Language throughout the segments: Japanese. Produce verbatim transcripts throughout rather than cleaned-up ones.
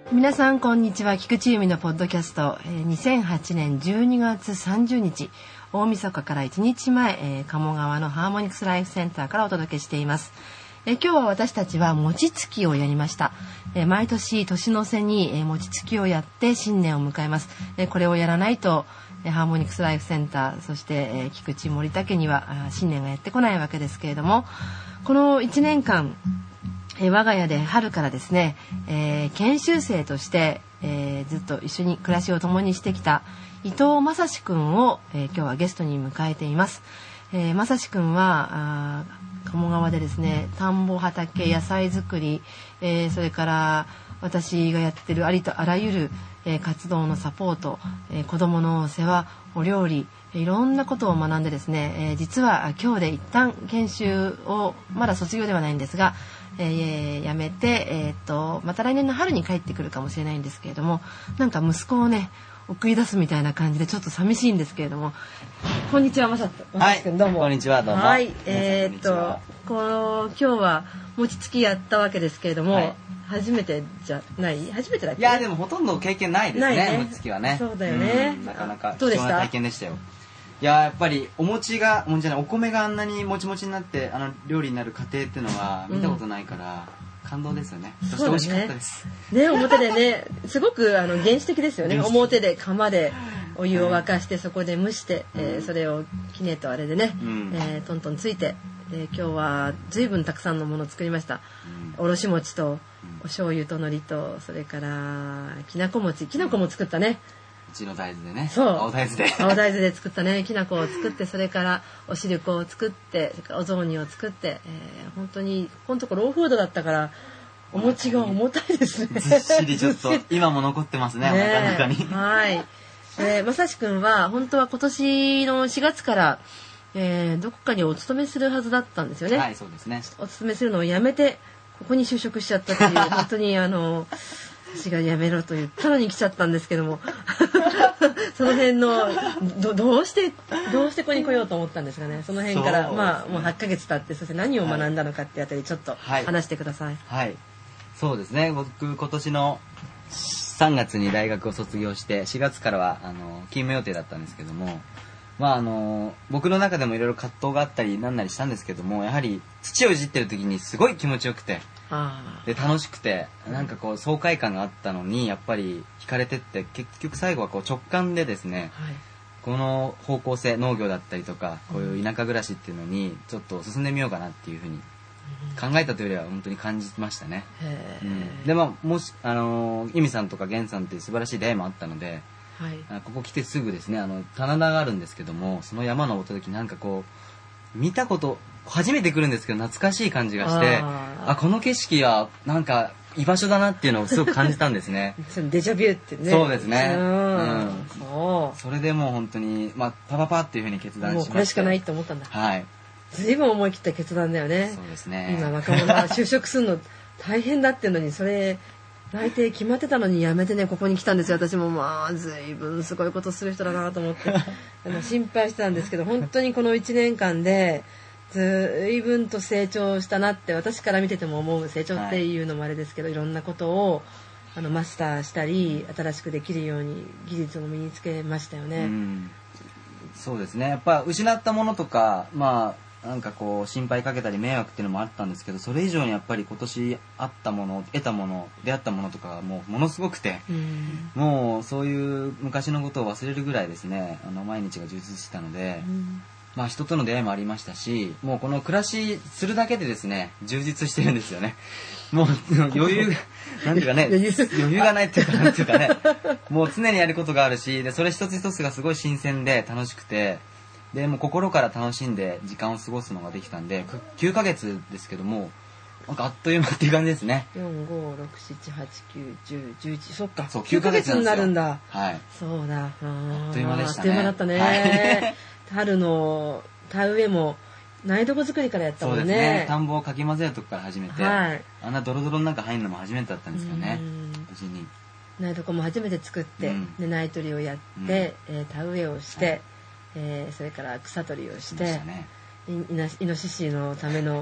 皆さんこんにちは。菊池由美のポッドキャスト、えー、にせんはちねんじゅうにがつさんじゅうにち大晦日からいちにちまえ、えー、鴨川のハーモニクスライフセンターからお届けしています。えー、今日は私たちは餅つきをやりました。えー、毎年年の瀬に、えー、餅つきをやって新年を迎えます。えー、これをやらないと、えー、ハーモニクスライフセンターそして、えー、菊池森田家には新年がやってこないわけですけれども、このいちねんかんえー、我が家で春からですね、えー、研修生として、えー、ずっと一緒に暮らしを共にしてきた伊藤正志くんを、えー、今日はゲストに迎えています。えー、正志くんはあ鴨川でですね、田んぼ畑野菜作り、えー、それから私がやってるありとあらゆる、えー、活動のサポート、えー、子どもの世話、お料理、いろんなことを学んでですね、えー、実は今日で一旦研修をまだ卒業ではないんですが、えー、辞めて、えー、っとまた来年の春に帰ってくるかもしれないんですけれども、なんか息子をね送り出すみたいな感じでちょっと寂しいんですけれども、こんにちはまさくん、どうも。 こんにちは、どうも。 はい、えー、っとこの今日は餅つきやったわけですけれども、はい、初めてじゃない初めてだっけ？ いやでもほとんど経験ないですね、ね餅つきはね。 そうだよね。 なかなか貴重な体験でしたよ。いややっぱりお餅がお餅じゃないお米があんなにもちもちになってあの料理になる過程っていうのは見たことないから、うん、感動ですよね。そして美味しかったです。 ね、ね表でねすごくあの原始的ですよね。表で釜でお湯を沸かしてそこで蒸して、うん、えー、それをきねとあれでね、うん、えー、トントンついて、で今日は随分たくさんのものを作りました。うん、おろし餅とお醤油と海苔とそれからきなこ餅、きなこも作ったね。 うちの大豆でね。 そう。 青大豆で。 青大豆で作ったね、きな粉を作って、それからお汁粉を作って、それからお雑煮を作って、えー、本当にこのところローフードだったからお餅が重たいですね。 ずっしりちょっと今も残ってますね。ね、お腹の中に。 はい。えー、まさしくんは本当は今年のしがつから、えー、どこかにお勤めするはずだったんですよね。 はい、そうですね。 お勤めするのをやめてここに就職しちゃったっていう本当にあの。私が辞めろと言ったのに来ちゃったんですけどもその辺の ど, どうしてどうしてここに来ようと思ったんですかね。その辺から、ね、まあもうはちかげつ経ってそして何を学んだのかってあたりちょっと話してください。 はい、はい、そうですね。僕今年のさんがつに大学を卒業してしがつからはあの勤務予定だったんですけども、まああの僕の中でもいろいろ葛藤があったりなんなりしたんですけども、やはり土をいじってる時にすごい気持ちよくてで楽しくてなんかこう爽快感があったのにやっぱり惹かれてって結局最後はこう直感でですね、はい、この方向性農業だったりとかこういう田舎暮らしっていうのにちょっと進んでみようかなっていうふうに考えたというよりは本当に感じましたね。うん、でまあもしあの由美さんとか源さんっていう素晴らしい出会いもあったので、はい、ここ来てすぐですねあの棚田があるんですけども、その山登った時なんかこう見たこと初めて来るんですけど懐かしい感じがして、ああこの景色はなんか居場所だなっていうのをすごく感じたんですね。 デジャビューってね。 そうですね。うん。 そう。 それでもう本当にまあパパパっていう風に決断しました。 もうこれしかないと思ったんだ。 はい。 ずいぶん思い切った決断だよね。 そうですね。 今若者は就職するの大変だっていうのにそれ内定決まってたのにやめてねここに来たんですよ。私もまあずいぶんすごいことする人だなと思ってあの心配してたんですけど、本当にこのいちねんかんでずいぶんと成長したなって私から見てても思う。成長っていうのもあれですけど、はい、いろんなことをあのマスターしたり新しくできるように技術を身につけましたよね。うん、 そうですね。やっぱ失ったものとかまあなんかこう心配かけたり迷惑っていうのもあったんですけど、それ以上にやっぱり今年あったもの得たもの出会ったものとかがもうものすごくて、うん、もうそういう昔のことを忘れるぐらいですねあの毎日が充実してたので、うん、まあ人との出会いもありましたし、もうこの暮らしするだけでですね充実してるんですよね。もう余裕なんていうかね余裕がないっていうかなんていうかねもう常にやることがあるし、でそれ一つ一つがすごい新鮮で楽しくて、でもう心から楽しんで時間を過ごすのができたんできゅうかげつですけどもなんかあっという間っていう感じですね。 よん、ご、ろく、しち、はち、きゅう、じゅう、じゅういちそっかそうきゅうかげつになるんだ。 はい。 そうだ。あっという間でしたね。 あっという間だったね。はい、春の田植えも苗床作りからやったもんね。そうですね。 田んぼをかき混ぜるとこから始めて、はい、あんなドロドロの中入るのも初めてだったんですけどね。無事に苗床も初めて作って、うん、で苗取りをやって、うんえー、田植えをして、はいえー、それから草取りをして、ね、い, い, なイノシシのための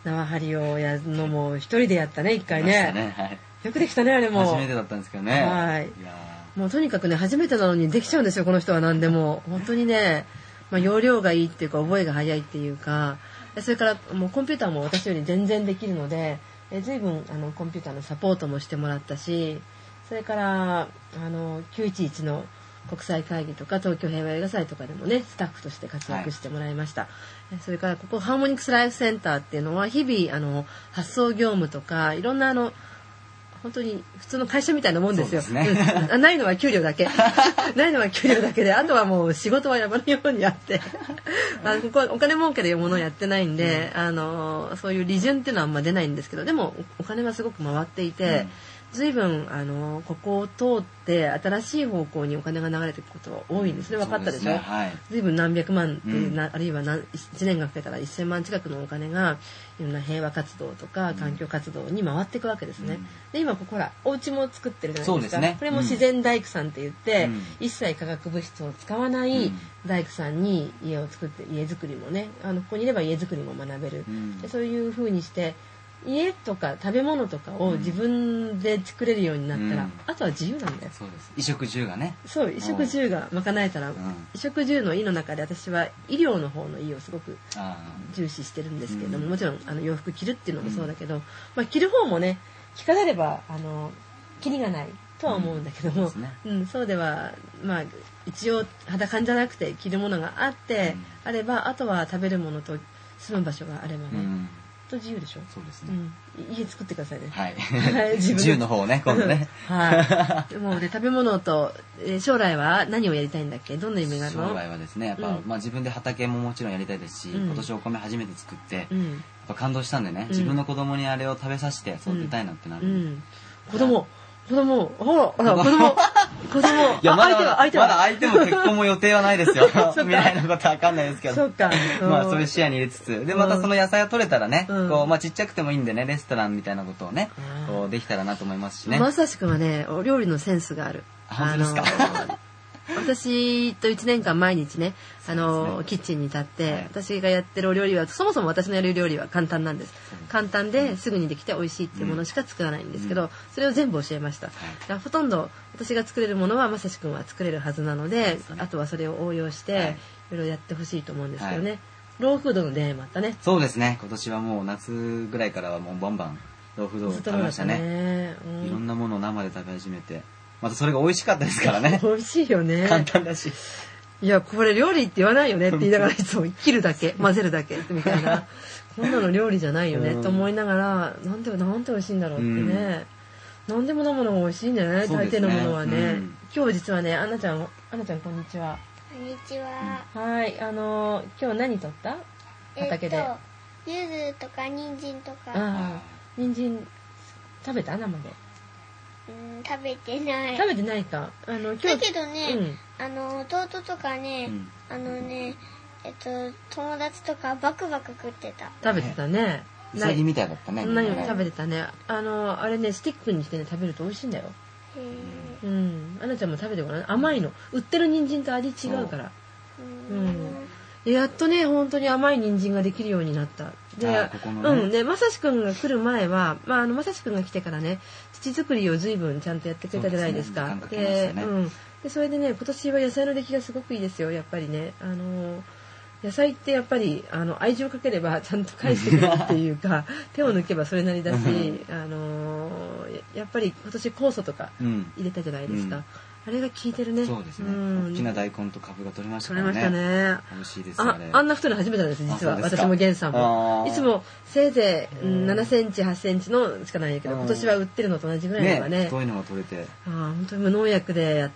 縄張りをやるのも一人でやったね一回ね。 ね、はい、 よくできたねあれも。 初めてだったんですけどね。 はい。 いやもうとにかくね初めてなのにできちゃうんですよこの人は何でも本当にね、まあ、容量がいいっていうか覚えが早いっていうか、それからもうコンピューターも私より全然できるので、え随分あのコンピューターのサポートもしてもらったし、それからあのきゅういちいちの国際会議とか東京平和映画祭とかでもねスタッフとして活躍してもらいました、はい、それからここハーモニクスライフセンターっていうのは日々あの発送業務とかいろんなあの本当に普通の会社みたいなもんですよ。 そうですね、 うん、ないのは給料だけないのは給料だけであとはもう仕事は山のようにやってあのここはお金儲けでいうものをやってないんで、うん、あのそういう利潤っていうのはあんま出ないんですけどでもお金はすごく回っていて、うん随分あのここを通って新しい方向にお金が流れていくことが多いんですね。分かったでしょ。ねはい、随分何百万、うん、あるいは何いちねんがかけたらせんまん近くのお金がいろんな平和活動とか環境活動に回っていくわけですね。うん、で今ここほらお家も作ってるじゃないですか。 そうですね、 これも自然大工さんって言って、うん、一切化学物質を使わない大工さんに家を作って家づくりもねあのここにいれば家づくりも学べる。うん、でそういう風にして家とか食べ物とかを自分で作れるようになったら、うん、あとは自由なんだよ。 そうです。衣食住がね。 そう衣食住が賄えたら、うん、衣食住の「衣」の中で私は医療の方の「衣」をすごく重視してるんですけれども、うん、もちろんあの洋服着るっていうのもそうだけど、うんまあ、着る方もね着飾ればあのキリがないとは思うんだけども、うん そうですねうん、そうではまあ一応裸じゃなくて着るものがあって、うん、あればあとは食べるものと住む場所があればね、うん自由でしょ。 そうですね、 うん、家作ってくださいね。 はい。自由の方ね今度ね。 はい。もうね食べ物と、えー、将来は何をやりたいんだっけどんな夢があるの？ 将来はですねやっぱ、うん、まあ自分で畑ももちろんやりたいですし、うん、今年お米初めて作って、うん、やっぱ感動したんでね、うん、自分の子供にあれを食べさせて育てたいなってなる、うんうん、 子供子供ほらほら子供子供いやまだ相手はまだ相手も結婚も予定はないですよ未来のことは分かんないですけどそうかまあそういう視野に入れつつでまたその野菜が取れたらね、うん、こうまあちっちゃくてもいいんでねレストランみたいなことをねこうできたらなと思いますしね。 まさしくはねお料理のセンスがある。 本当ですか？ 私といちねんかん毎日ねあの、ね、キッチンに立って、はい、私がやってるお料理はそもそも私のやる料理は簡単なんです。簡単ですぐにできて美味しいっていうものしか作らないんですけど、うん、それを全部教えました、はい、ほとんど私が作れるものはまさしくんは作れるはずなの で, で、ね、あとはそれを応用して、はい、いろいろやってほしいと思うんですけどね、はい、ローフードの出会いもあったね。 そうですね今年はもう夏ぐらいからはもうバンバンローフードを食べましたね、ねうん、いろんなものを生で食べ始めてまたそれが美味しかったですからね。 美味しいよね。 簡単だし。 いやこれ料理って言わないよねって言いながらいつも切るだけ混ぜるだけみたいなこんなの料理じゃないよねと思いながらなんでなんて美味しいんだろうってね。うん、なんでもなものが美味しいんだよね、ね大抵のものはね。うん、今日実はねアンナちゃんアンナちゃんこんにちは。 こんにちは。 はいあのー、今日何取った畑で。 柚子とか人参とか。 あ人参食べた生で。 うん食べてない食べてないかあの今日だけどね、うん、あの弟とかね、うん、あのねえっと友達とかバクバク食ってた。 食べてたね。 うさぎみたいだったね。 何も食べてたね。あのあれねスティックにしてね食べると美味しいんだよ。へうんアナちゃんも食べてごらん。甘いの売ってる人参と味違うから。うん、うん、やっとね本当に甘い人参ができるようになった。で、ここのね、うんでまさしくんが来る前はまああのまさしくんが来てからね土作りを随分ちゃんとやってくれたじゃないですか。で、ねで、うん、でそれでね今年は野菜の出来がすごくいいですよやっぱりね。あの野菜ってやっぱりあの愛情かければちゃんと返してくれるっていうか手を抜けばそれなりだしあのやっぱり今年酵素とか入れたじゃないですか。うんあれが効いてるね。 そうですね。うん、大きな大根と株が取れましたね。 取れましたね。 美味しいですね。 あ, あんな太いの初めてなんです実は。私も源さんも。いつもせいぜいななセンチはちセンチのしかないんだけど、今年は売ってるのと同じぐらいのがね。 ね太いのが取れて。 あ本当に無農薬でやって、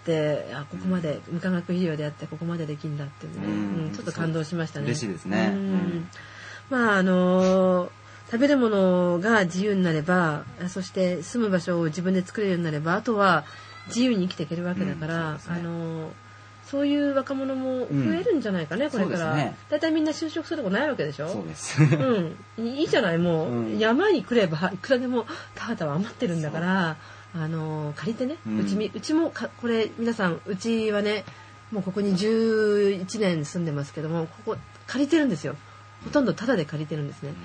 あここまで、うん、無化学肥料でやってここまでできるんだっていうね、うんうん、ちょっと感動しましたね。 嬉しいですね。うん、 まああのー、食べるものが自由になれば、そして住む場所を自分で作れるようになれば、あとは自由に生きていけるわけだから、うん そうですね、あのそういう若者も増えるんじゃないかね、うん、これから、ね、だいたいみんな就職するとこないわけでしょ。 そうです、 うん、いいじゃないもう、うん、山に来ればいくらでも田畑は余ってるんだからあの借りてね、うん、うちうちもかこれ皆さんうちはねもうここにじゅういちねん住んでますけどもここ借りてるんですよ。ほとんどタダで借りてるんですね。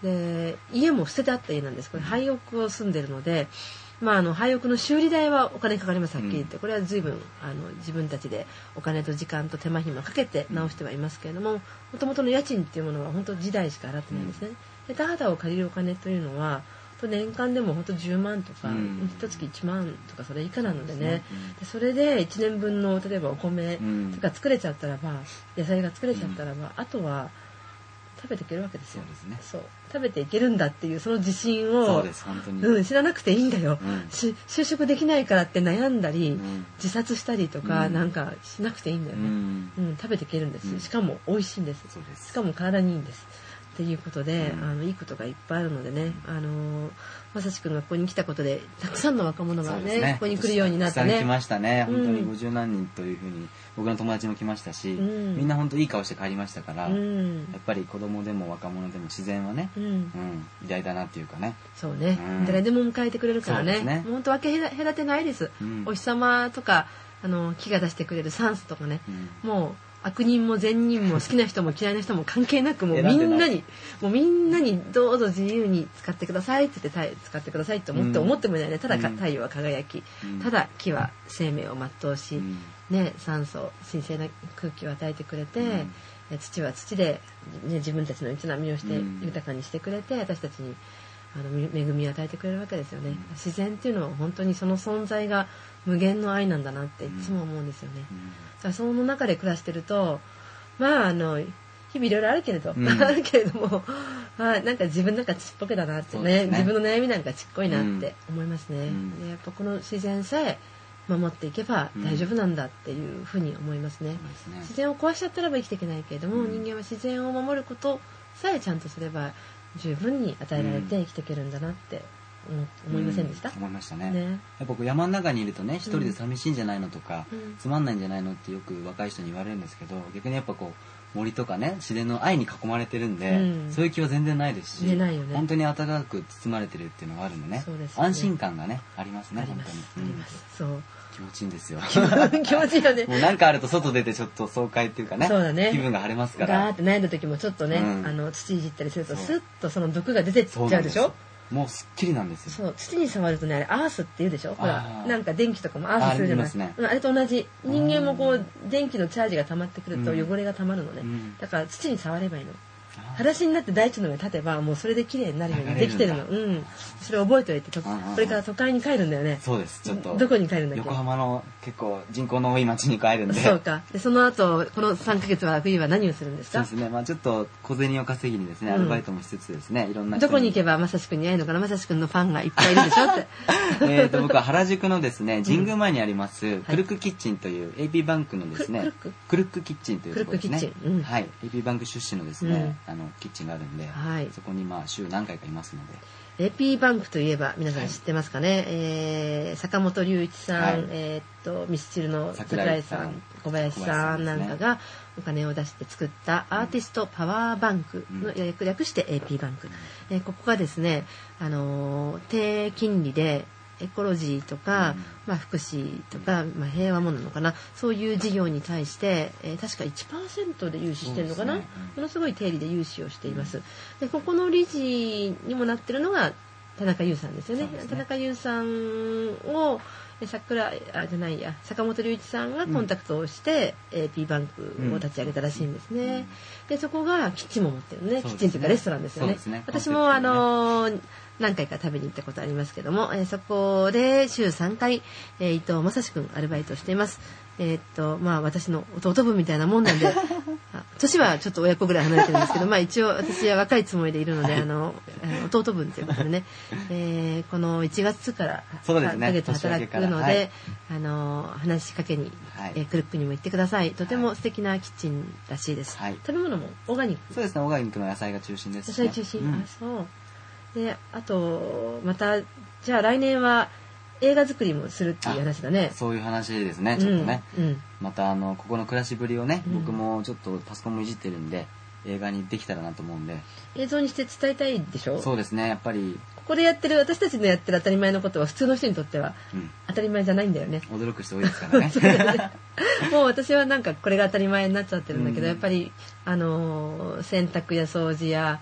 で家も捨ててあった家なんです。これ廃屋を住んでるので、まあ、あの廃屋の修理代はお金かかります。はっきり言って、これは随分あの自分たちでお金と時間と手間暇かけて直してはいますけれども、もともとの家賃っていうものは本当時代しか払ってないんですね。で田畑を借りるお金というのは年間でも本当じゅうまんとか、うん、一月いちまんとかそれ以下なのでね、でそれでいちねんぶんの例えばお米とか作れちゃったらば、野菜が作れちゃったらば、あとは食べていけるわけですよ。そうですね。そう食べていけるんだっていうその自信を、 そうです本当に、 うん、知らなくていいんだよ、うん、し就職できないからって悩んだり、うん、自殺したりとか、うん、なんかしなくていいんだよね、うんうん、食べていけるんです、うん、しかも美味しいんです。そうです。しかも体にいいんですっていうことで、うん、あのいいことがいっぱいあるのでね、あのまさしくんがここに来たことでたくさんの若者が ね, ねここに来るようになってね、 たくさん来ましたね。本当にごじゅうなんにんというふうに僕の友達も来ましたし、うん、みんな本当いい顔して帰りましたから、うん、やっぱり子供でも若者でも自然はね、うんうん、偉大だなっていうかね。 そうね、うん、誰でも迎えてくれるからね、ね本当分け隔てないです、うん、お日様とかあの木が出してくれる酸素とかね、うん、もう悪人も善人も好きな人も嫌いな人も関係なく、もうみんなにもうみんなにどうぞ自由に使ってくださいって言って使ってくださいと思って、うん、思ってもいないね。ただ太陽は輝き、うん、ただ木は生命を全うし、うん、ね、酸素神聖な空気を与えてくれて、うん、土は土で、ね、自分たちの営みをして豊かにしてくれて、私たちにあの恵みを与えてくれるわけですよね、うん、自然っていうのは本当にその存在が無限の愛なんだなっていつも思うんですよね、うん、だからその中で暮らしてるとまああの日々いろいろあるけれど、うん、あるけれども、まあ、なんか自分なんかちっぽけだなってね、ね自分の悩みなんかちっこいなって思いますね、うん、でやっぱこの自然さえ守っていけば大丈夫なんだっていうふうに思いますね、うん、自然を壊しちゃったらば生きていけないけれども、うん、人間は自然を守ることさえちゃんとすれば十分に与えられて生きていけるんだなって思いませんでした、 うん、思いましたね。ね、僕山の中にいるとね一人で寂しいんじゃないのとか、うん、つまんないんじゃないのってよく若い人に言われるんですけど、逆にやっぱこう森とかね自然の愛に囲まれてるんで、うん、そういう気は全然ないですし、 ないよね、 本当に温かく包まれてるっていうのがあるのね、そうですね、安心感がねありますね。 あります、 本当に、 あります、そう気持ちいいんですよ気持ちいいよねもうなんかあると外出てちょっと爽快っていうかね、 そうだね、 気分が晴れますから、 ガーって悩んだ時もちょっとね、うん、あの土いじったりするとスッとその毒が出てっちゃうでしょ。 もうすっきりなんですよ。 そう土に触るとねあれアースって言うでしょ。ほらなんか電気とかもアースするじゃない。 あ, ね、あれと同じ、人間もこう電気のチャージが溜まってくると汚れが溜まるのね、うん、だから土に触ればいいの。裸足になって大地の上に立てばもうそれで綺麗になるようにできてるの。うん、それ覚えておいてと、これから都会に帰るんだよね。 そうです。ちょっとどこに帰るんだっけ。 横浜の結構人口の多い町に帰るんで。 そうか。でその後このさんかげつは冬は何をするんですか。 そうですね。まあちょっと小銭を稼ぎにですね、アルバイトもしつつですね、いろんなどこに行けばまさしくんに会えるのかな。まさしくんのファンがいっぱいいるでしょって。 えっと僕は原宿のですね神宮前にあります、うん、クルックキッチンという エーピー バンクのですね、クルッククルックキッチンというところですね。うん、はい。エーピー バンク出身のですね、うん、あのキッチンがあるんで、はい、そこにまあ週何回かいますので。 エーピー バンクといえば皆さん知ってますかね、はい、えー、坂本龍一さん、はい、えー、っとミスチルの桜井さん、小林さんなんかがお金を出して作ったアーティストパワーバンクの略、略して エーピー バンク、えー、ここがですね、あのー、低金利でエコロジーとか、うん、まあ、福祉とか、まあ、平和ものなのかな、そういう事業に対して、えー、確か いちパーセント で融資してるのかな、ね、うん、ものすごい低利で融資をしています、うん、でここの理事にもなってるのが田中優さんですよ ね, ね田中優さんを桜あじゃないや坂本龍一さんがコンタクトをして、うん、エーピー バンクを立ち上げたらしいんですね、うん、でそこがキッチンも持ってるね、キッチンというかレストランですよ ね, ね私もあのー何回か食べに行ったことありますけども、えー、そこで週さんかい、えー、伊藤正史くんアルバイトしています。えー、っとまあ私の弟分みたいなもんなんで年はちょっと親子ぐらい離れてるんですけど、まあ一応私は若いつもりでいるので、はい、あの弟分ということでね、えー、このいちがつからさんかげつ働くので、はい、あの話しかけに、はい、えー、クルックにも行ってください。とても素敵なキッチンらしいです、はい、食べ物もオーガニック。 そうですね、オーガニックの野菜が中心ですね。野菜中心、うん、あそうで、あとまたじゃあ来年は映画作りもするっていう話だね。 そういう話ですね、ちょっとね、うんうん、またあのここの暮らしぶりをね、うん、僕もちょっとパソコンもいじってるんで映画にできたらなと思うんで。 映像にして伝えたいでしょ。 そうですね、やっぱりここでやってる私たちのやってる当たり前のことは普通の人にとっては当たり前じゃないんだよね、 うん、驚く人多いですからねねもう私はなんかこれが当たり前になっちゃってるんだけど、うん、やっぱりあのー、洗濯や掃除や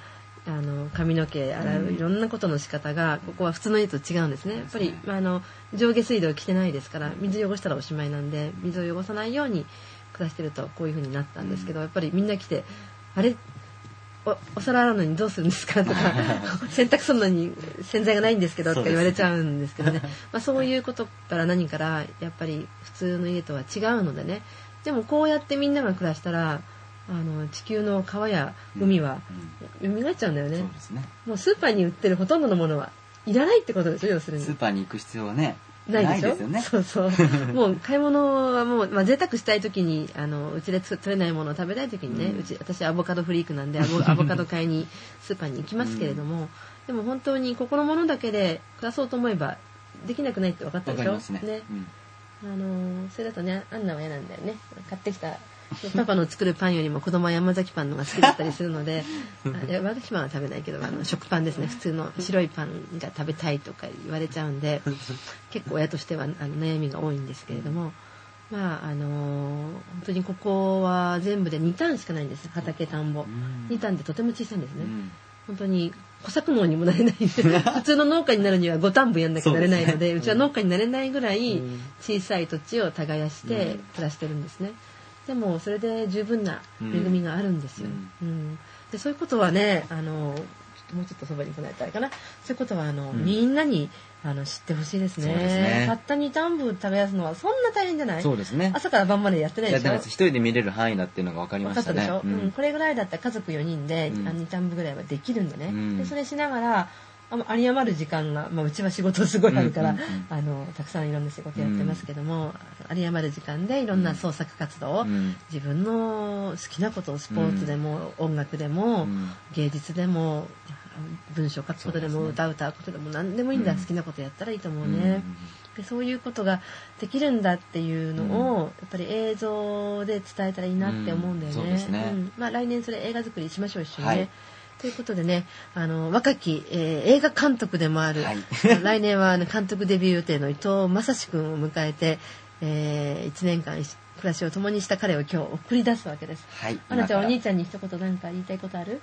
あの髪の毛洗ういろんなことの仕方がここは普通の家と違うんですね。やっぱり、まあ、あの上下水道来てないですから水汚したらおしまいなんで水を汚さないように暮らしてるとこういう風になったんですけど、やっぱりみんな来てあれ お, お皿洗うのにどうするんですかとか洗濯するのに洗剤がないんですけどとか言われちゃうんですけどね。まあ、そういうことから何からやっぱり普通の家とは違うのでね。でもこうやってみんなが暮らしたらあの地球の川や海は蘇っちゃうんだよね。 そうですね。 もうスーパーに売ってるほとんどのものはいらないってことでしょ、要するに。 スーパーに行く必要はねないでしょ。 ないですよね。 そうそう。もう買い物はもう、まあ、贅沢したい時にあのうちで取れないものを食べたい時にね、うん、うち私アボカドフリークなんでアボ, アボカド買いにスーパーに行きますけれども、うん、でも本当にここのものだけで暮らそうと思えばできなくないって分かったでしょ。 わかりますね。 ね、 うん、 あのそれだとね、アンナは嫌なんだよね。買ってきたパパの作るパンよりも子供は山崎パンのが好きだったりするので山崎パンは食べないけどあの食パンですね、普通の白いパンが食べたいとか言われちゃうんで結構親としてはあの悩みが多いんですけれども、まああの本当にここは全部でに単しかないんです。畑田んぼに単でとても小さいんですね。本当に小作農にもなれない普通の農家になるにはご単分やんなきゃなれないの で, う, でうちは農家になれないぐらい小さい土地を耕して暮らしてるんですね。でもそれで十分な恵みがあるんですよ。うんうん、でそういうことはね、あのちょっともうちょっとそばに来ないとあれかな。そういうことはあの、うん、みんなにあの知ってほしいです ね, ですね。たったに単分耕すのはそんな大変じゃない。そうですね。朝から晩までやってないでしょ。 一人で見れる範囲だっていうのが分かりましたね。 分かったでしょ。うんうん、これぐらいだったら家族よにんで、うん、に単分ぐらいはできるんだね。うん、でそれしながら有り余る時間が、まあ、うちは仕事すごいあるから、うんうんうん、あのたくさんいろんな仕事やってますけども、有り余る時間でいろんな創作活動を、うん、自分の好きなことをスポーツでも、うん、音楽でも、うん、芸術でも文章書くことでも、ね、歌歌うことでも何でもいいんだ、うん、好きなことやったらいいと思うね。うん、でそういうことができるんだっていうのを、うん、やっぱり映像で伝えたらいいなって思うんだよね。うん、そうですね。うん、まあ、来年それ映画作りしましょう一緒にね。はい、ということでね、あの若き、えー、映画監督でもある、はい、来年は、ね、監督デビュー予定の伊藤正史君を迎えて、えー、いちねんかん暮らしを共にした彼を今日送り出すわけです。はい、あなちゃんお兄ちゃんに一言何か言いたいことある？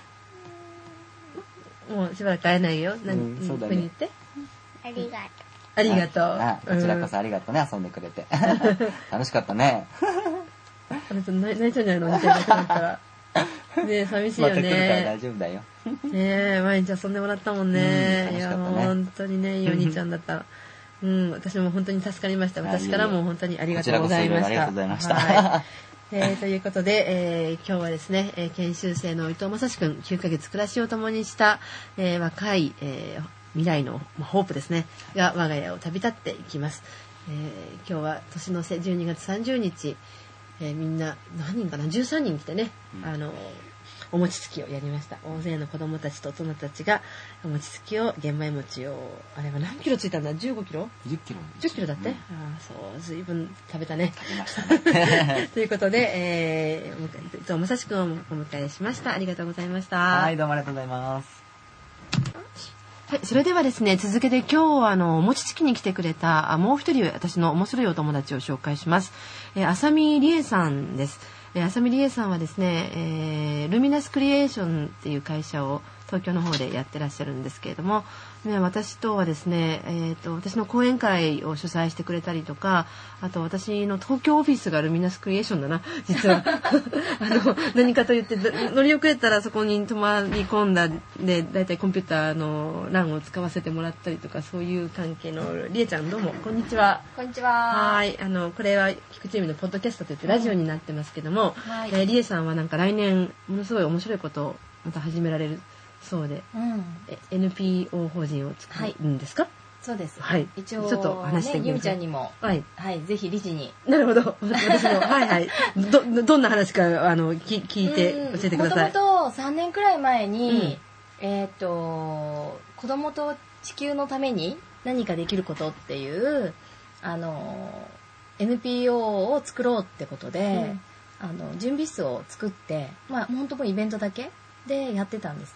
もうしばらく会えないよ。何、うん、そうだね、言って。 ありがとう。 ありがとう。 ああこちらこそありがとうね、遊んでくれて楽しかったね。 あなた泣いちゃうんじゃないの？お兄ちゃんがなったら。ねえ寂しいよね。また来るから大丈夫だよ。 ねえ毎日遊んでもらったもんね。うん、楽しかったね。いや本当にねいいお兄ちゃんだった。うん、私も本当に助かりました。私からも本当にありがとうございました。ありがとうございました。はいえー、ということで、えー、今日はですね、えー、研修生の伊藤正史くんきゅうかげつ暮らしを共にした、えー、若い、えー、未来の、まあ、ホープですねが我が家を旅立っていきます。えー、今日は年の瀬じゅうにがつさんじゅうにち、えー、みんな何人かなじゅうさんにん来てね、うん、あのお餅つきをやりました。大勢の子供たちと大人たちがお餅つきを玄米餅をあれは何キロついたんだじゅうごキロじゅっキロじゅっキロだって、うん、あそうずいぶん食べたね食べましたねということで、えー、伊藤正史くんをお迎えしました。ありがとうございました。 はいどうもありがとうございます。 はい、それではですね続けて今日あのお餅つきに来てくれたあもう一人私の面白いお友達を紹介します。えー、浅見理恵さんです。浅見理恵さんはですね、えー、ルミナスクリエーションっていう会社を東京の方でやってらっしゃるんですけれども、ね、私とはですね、えーと、私の講演会を主催してくれたりとか、あと私の東京オフィスがルミナスクリエーションだな実はあの何かと言って乗り遅れたらそこに泊まり込んだでだいたいコンピューターの欄を使わせてもらったりとかそういう関係の理恵ちゃんどうもこんにちは。 こんにちは。 はいあのこれは菊池由美のポッドキャストといってラジオになってますけども、はいえー、理恵さんはなんか来年ものすごい面白いことをまた始められるそうで、うん、エヌピーオー 法人を作るんですか？はい、 そうです。 はい。 一応ちょっと話してみて、 ね、ゆみちゃんにも、はい、はい、ぜひ理事に。 なるほど。私もはいはい。どどんな話かあのき聞いて教えてください。 もともとさんねんくらい前に、うん、えっ、ー、と子供と地球のために何かできることっていうあの エヌピーオー を作ろうってことで、うん、あの準備室を作って、まあ本当もイベントだけでやってたんですね。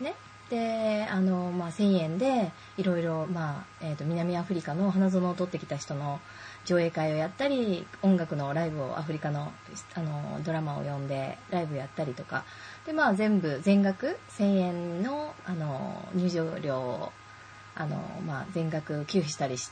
であの、まあ、せんえんでいろいろ、まあえー、と南アフリカの花園を取ってきた人の上映会をやったり、音楽のライブをアフリカの、あのドラマを呼んでライブやったりとかで、まあ、全部全額せんえん の, あの入場料をあの、まあ、全額給付したりして、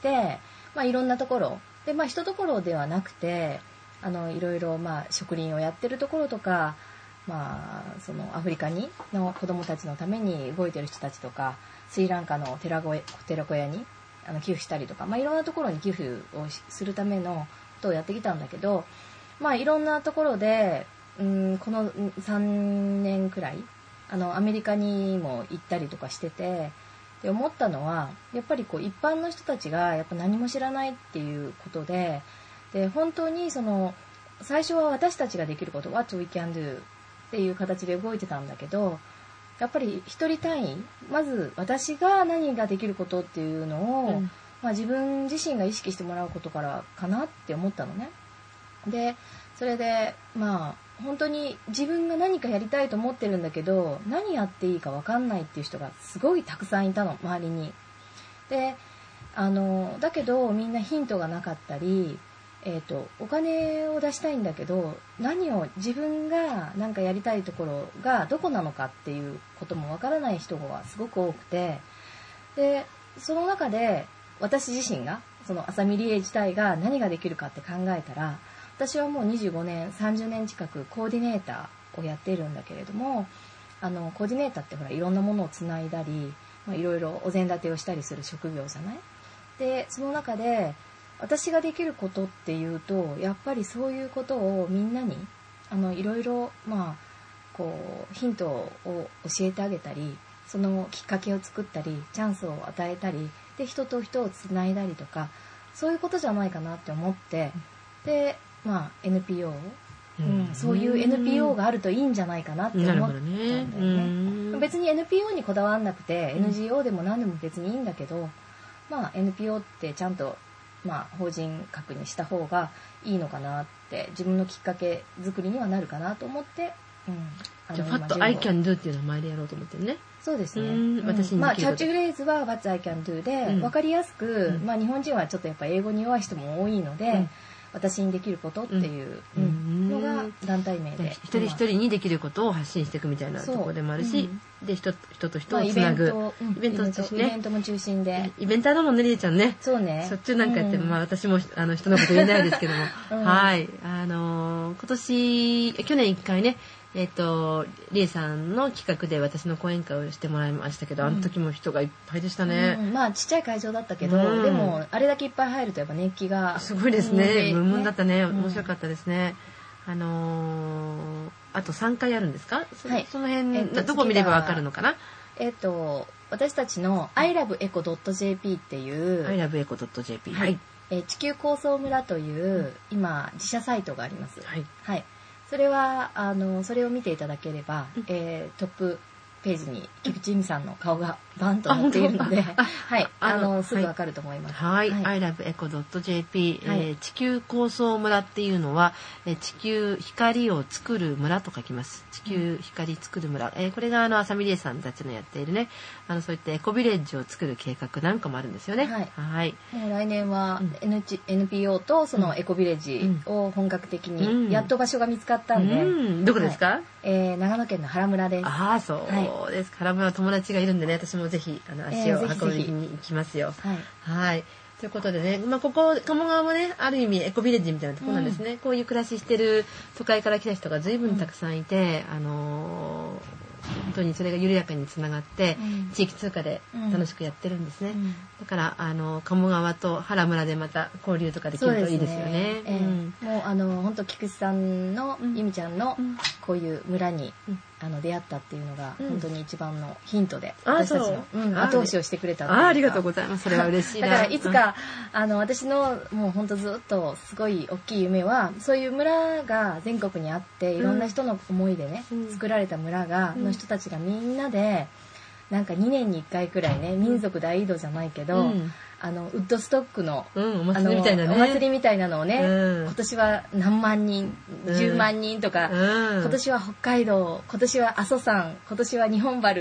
まあ、いろんなところで、まあ、一ところではなくてあのいろいろ、まあ、植林をやってるところとか、まあ、そのアフリカにの子どもたちのために動いてる人たちとか、スリランカの寺小寺小屋にあの寄付したりとか、まあ、いろんなところに寄付をするためのことをやってきたんだけど、まあ、いろんなところで、うん、このさんねんくらいあのアメリカにも行ったりとかしてて、で思ったのはやっぱりこう一般の人たちがやっぱ何も知らないっていうことで、で本当にその最初は私たちができること What we can do っていう形で動いてたんだけど、やっぱり一人単位、まず私が何ができることっていうのを、うんまあ、自分自身が意識してもらうことからかなって思ったのね。でそれでまあ本当に自分が何かやりたいと思ってるんだけど何やっていいか分かんないっていう人がすごいたくさんいたの、周りに。であのだけどみんなヒントがなかったり、えーと、お金を出したいんだけど何を自分が何かやりたいところがどこなのかっていうことも分からない人がすごく多くて、でその中で私自身がその朝見理恵自体が何ができるかって考えたら、私はもうにじゅうごねんさんじゅうねん近くコーディネーターをやっているんだけれども、あのコーディネーターってほらいろんなものをつないだり、まあ、いろいろお膳立てをしたりする職業じゃない。でその中で私ができることっていうとやっぱりそういうことをみんなにあのいろいろまあこうヒントを教えてあげたり、そのきっかけを作ったりチャンスを与えたりで人と人をつないだりとか、そういうことじゃないかなって思って、でまあ エヌピーオー、うんうん、そういう エヌピーオー があるといいんじゃないかなって思ったんだよね。別に エヌピーオー にこだわらなくて エヌジーオー でも何でも別にいいんだけど、まあ エヌピーオー ってちゃんとまあ法人格にした方がいいのかなって、自分のきっかけ作りにはなるかなと思って、うん、あのじゃあファット I can do っていう名前でやろうと思ってるね。 そうですね、うん、 私にまあ、キャッチフレーズは What I can do で、うん、分かりやすく、うんまあ、日本人はちょっとやっぱ英語に弱い人も多いので、うん私にできることっていうのが団体名で、 一人一人にできることを発信していくみたいなところでもあるし、うん、で 人, 人と人をつなぐ、まあ、イベント、うん、イベント、ね、 イベントも中心でイベンターだもんね、りえちゃんね。 そうね、 しょっちゅうなんかやって、うん、まあ私もあの人のこと言えないですけども、うん、はいあのー、今年去年一回ねえっとりえさんの企画で私の講演会をしてもらいましたけど、あの時も人がいっぱいでしたね、 うん、まあちっちゃい会場だったけど、うん、でもあれだけいっぱい入るとやっぱ熱気がすごいですね。ムンムンだったね、面白かったですね、うん、あのー、あとさんかいあるんですか、そ, はい、その辺、えっと、どこ見ればわかるのかな。 えっと私たちの アイラブエコドットジェーピー っていうアイラブエコドットジェーピーはい、えー、地球構想村という、うん、今自社サイトがあります。はい、はいそれはあのそれを見ていただければ、うんえー、トップページに菊池由美さんの顔がバンと載っているので、はい、あのすぐわかると思います。 はい、はい、アイラブエコドットジェーピー、はいえー、地球構想村っていうのは、えー、地球光を作る村と書きます。地球光作る村、うんえー、これがあの浅見理恵さんたちのやっているね、あのそういったエコビレッジを作る計画なんかもあるんですよね。はい。はい、 もう来年は N、うん、エヌピーオー とそのエコビレッジを本格的にやっと場所が見つかったんで、うんうん、どこですか？はいえー、長野県の原村です。 ああそう。はいそうです。原村は友達がいるんでね、私もぜひあの足を運びに行きますよ。えー、ぜひぜひはい。はい。ということでね、まあここ鴨川もね、ある意味エコビレッジみたいなところなんですね。うん、こういう暮らししてる都会から来た人が随分たくさんいて、うん、あのー。本当にそれが緩やかにつながって、うん、地域通貨で楽しくやってるんですね、うん、だからあの鴨川と原村でまた交流とかできるといいですよね。 えーうん、もうあの本当菊池さんの、うん、由美ちゃんのこういう村に、うん、あの出会ったっていうのが本当に一番のヒントで、うん、私たちの、うん、後押しをしてくれたっていうか。 あ, ありがとうございます。それは嬉しいな。 だからいつか、うん、あの私のもう本当ずっとすごい大きい夢はそういう村が全国にあっていろんな人の思いでね、うん、作られた村が、うん、の人たちがみんなでなんかにねんにいっかいくらいね、民族大移動じゃないけど、うん、あのウッドストックの、うん、お祭りみたいなね、お祭りみたいなのをね、うん、今年は何万人、じゅうまんにんとか、うん、今年は北海道、今年は阿蘇山、今年は日本原、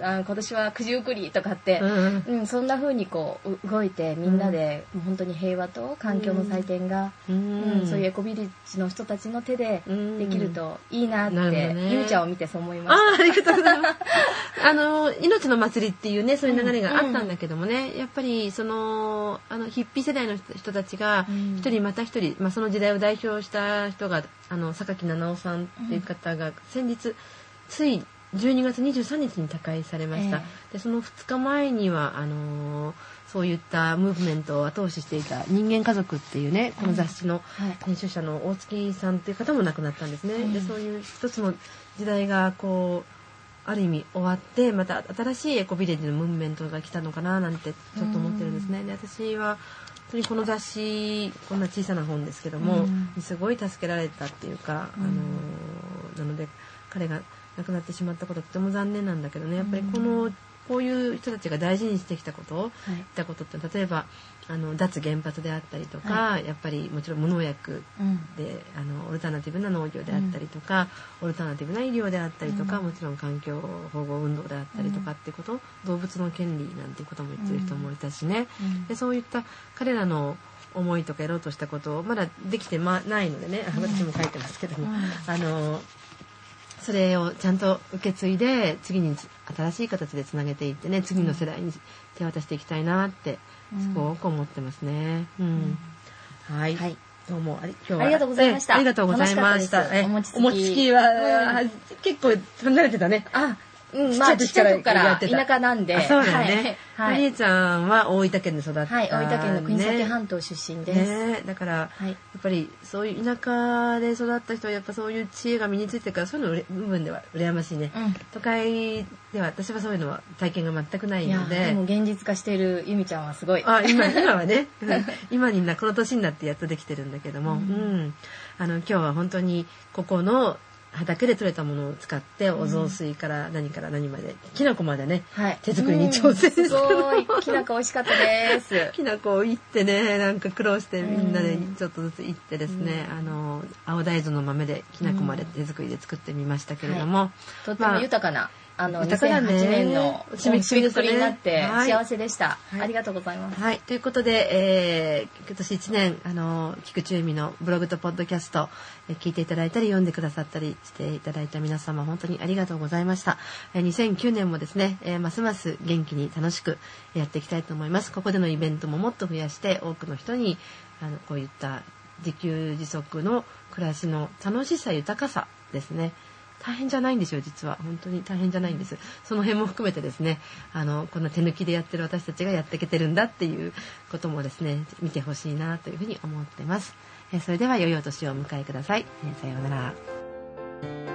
あ今年は九十九里とかって、 うんうん、そんな風にこう動いてみんなで、うん、本当に平和と環境の祭典が、うんうん、そういうエコビレッジの人たちの手でできるといいなって、ね、ゆみちゃんを見てそう思いました。 あ, ありがとうございますあの命の祭りっていうねそういう流れがあったんだけどもね、うん、やっぱりそのあのヒッピー世代の人たちが一人また一人、まあ、その時代を代表した人があの榊七尾さんっていう方が先日ついじゅうにがつにじゅうさんにちに他界されました、えー、でそのふつかまえにはあのー、そういったムーブメントを後押ししていた人間家族っていうねこの雑誌の編集者の大月さんっていう方も亡くなったんですね、うん、でそういう一つの時代がこうある意味終わってまた新しいエコビレッジのムーブメントが来たのかななんてちょっと思ってるんですね。で私は本当にこの雑誌こんな小さな本ですけども、うん、すごい助けられたっていうか、うん、あのなので彼が亡くなってしまったこととても残念なんだけどねやっぱりこのこういう人たちが大事にしてきたことを、はい、言ったことって例えばあの脱原発であったりとか、はい、やっぱりもちろん無農薬で、うん、あのオルタナティブな農業であったりとか、うん、オルタナティブな医療であったりとか、うん、もちろん環境保護運動であったりとかっていうこと、うん、動物の権利なんていうことも言ってる人もいたしね、うん、でそういった彼らの思いとかやろうとしたことをまだできて、ま、ないのでね私も書いてますけども、うん、あのそれをちゃんと受け継いで次に新しい形でつなげていってね次の世代に手渡していきたいなってすごく思ってますね、うんうん、はい、はい、どうもあり今日はありがとうございました。 ありがとうございました。 お餅つき、 お餅つきは、うん、結構離れてたね。 あうん、まあちっちゃい時から田舎なんで。 そうだね。はい。マリエちゃんは大分県で育った。 はい、大分県の国東半島出身です。 ね、だから、はい、やっぱりそういう田舎で育った人はやっぱそういう知恵が身についてるからそういうの部分では羨ましいね。うん、都会では私はそういうのは体験が全くないので。 いやでも現実化しているゆみちゃんはすごい。 あ、今今はね、今になこの年になってやっとできてるんだけども、うん、うん、あの今日は本当にここの畑で採れたものを使ってお雑炊から何から何まで、きな粉までね、はい、手作りに挑戦してる、うん、すごいきな粉美味しかったですきな粉をいってねなんか苦労してみんなでちょっとずついってですね、うん、あの青大豆の豆できな粉まで手作りで作ってみましたけれども、はい、 とっても豊かな、まああのにせんはちねんの締めくくりになって幸せでした、はい、ありがとうございます、 はい、ということで、えー、今年いちねんあの菊池由美のブログとポッドキャスト、えー、聞いていただいたり読んでくださったりしていただいた皆様本当にありがとうございました、えー、にせんきゅうねんもですね、えー、ますます元気に楽しくやっていきたいと思います。ここでのイベントももっと増やして多くの人にあのこういった自給自足の暮らしの楽しさ豊かさですね大変じゃないんですよ実は本当に大変じゃないんです。その辺も含めてですねあのこんな手抜きでやってる私たちがやっていけてるんだっていうこともですね見てほしいなというふうに思ってます。えそれでは良いお年をお迎えください。えさようなら。